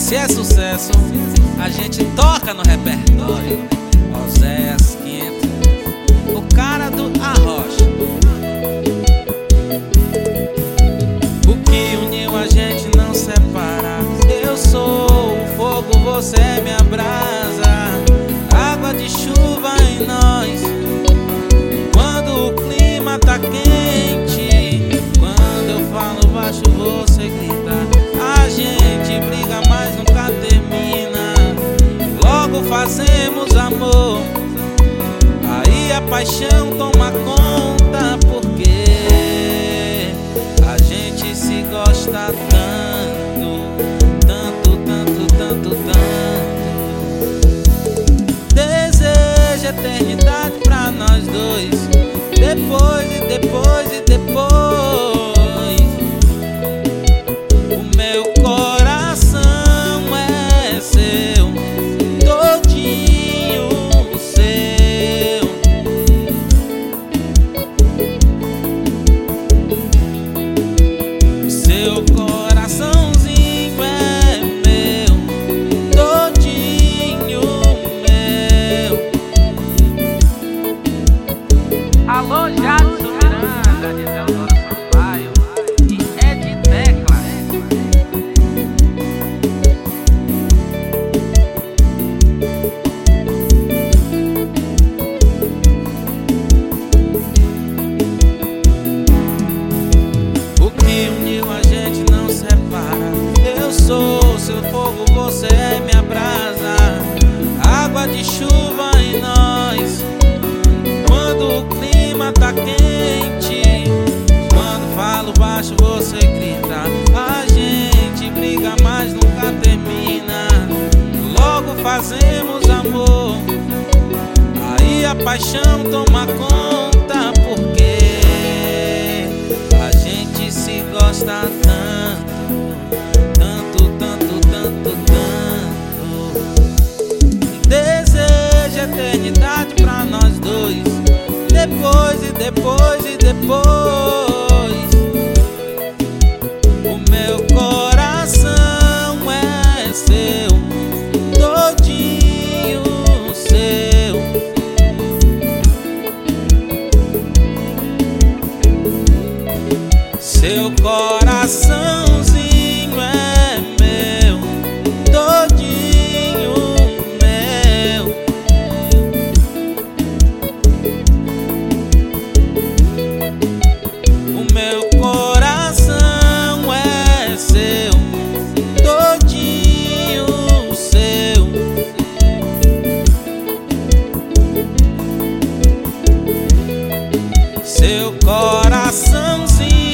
Se é sucesso, a gente toca no repertório. Oséias 500, o cara do arrocha. O que uniu a gente não separa. Eu sou o fogo, você é minha brasa. Água de chuva em nós quando o clima tá quente. Quando eu falo baixo, você grita. A gente briga, mas nunca termina. Logo fazemos amor, aí a paixão toma conta. Porque a gente se gosta tanto, tanto, tanto, tanto, tanto. Desejo eternidade pra nós dois. Depois e depois e depois. O meu coração é seu, todinho seu. Seu coraçãozinho é meu, todinho meu. Alô, Jadson Miranda, de Teodoro Sampaio e Ed Tecla. O que uniu a gente não separa. Eu sou seu fogo, você é minha brasa. Água de chuva em nós quando o clima tá quente. Quando falo baixo, você grita. A gente briga, mas nunca termina. Logo fazemos amor, aí a paixão toma conta. Porque a gente se gosta tanto, tanto, tanto, tanto, tanto. Desejo eternidade pra nós dois. Depois e depois e depois. O meu coração é seu, todinho seu. Seu coraçãozinho é meu, todinho meu. O meu coração é seu, todinho seu. Seu coraçãozinho